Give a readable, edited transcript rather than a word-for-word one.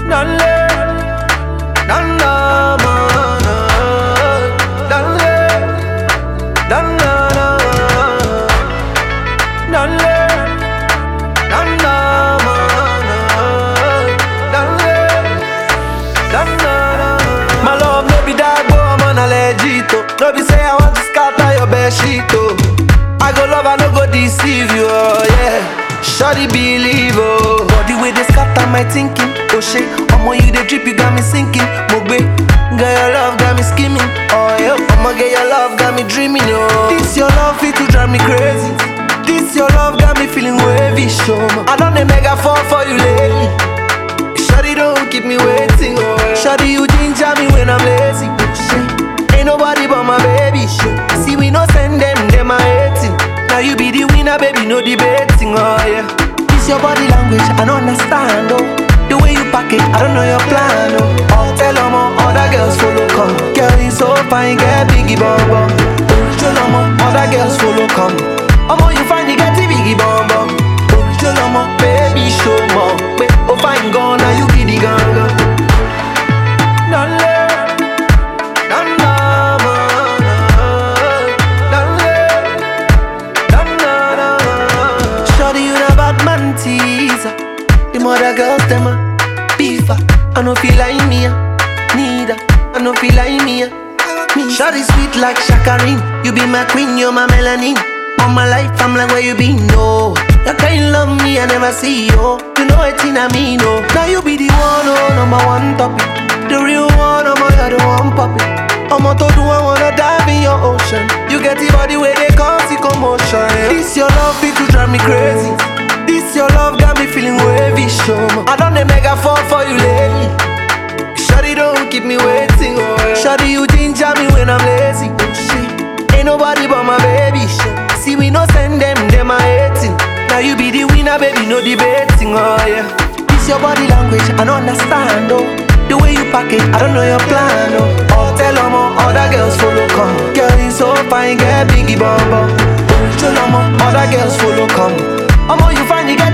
Nanle, nanna, mana. Nanle, nanna, nanle, nanna, mana. Nanle, nanna. My love no be that boy, I'm on a legit. No be say I want to scatter your bed sheet, oh. I go love, I no go deceive you, oh yeah. Shawty believe, oh. Body way they scatter my thinking, oh shit. Omo you dey drip, you got me sinking, Mogbe. Girl your love got me scheming, oh yeah. Omo girl your love got me dreaming, oh. This your love fit to drive me crazy. This your love got me feeling wavy, show me. I done the mega fall for you lately. Shawty don't keep me waiting, oh yeah. Shawty you ginger me when I'm lazy, oh shit. Ain't nobody but my baby, shit. See we no send them my hating. Now you be the winner, baby, no debating, oh yeah. This your body language, I don't understand, oh. The way you pack it, I don't know your plan, oh. Oh, tell them all, other girls follow, come. Girl, you so fine, get biggie bum bum. Tell them all, other girls follow, come. You find you get the biggie bum bum. Tell them all, baby, show more. Oh, fine, gone, now you be the ganga. The mother girls, them a beefer. I no feel like me, neither. I no feel like me. Shawty sweet like Shakarin. You be my queen, you're my melanin. All my life, I'm like where you been, no. You can't love me, I never see you. You know it's in a me, no. Now you be the one, oh, number one topic. The real one, oh my God, the one puppy. I'm to do, I wanna dive in your ocean. You get the body where they cause the commotion, yeah. This your love, it to drive me crazy. This your love got me feeling wavy, show me. I done the mega fall for you lately. Shawty don't keep me waiting, oh yeah. Shawty you ginger me when I'm lazy, oh shit. Ain't nobody but my baby, shit. See we no send them my hating. Now you be the winner, baby, no debating, oh yeah. This your body language, I don't understand, oh. The way you pack it, I don't know your plan, oh. Oh, tell them all, other girls follow, come. Girl, you so fine, get biggie bum bum. Tell them all, other girls follow, come. You find you get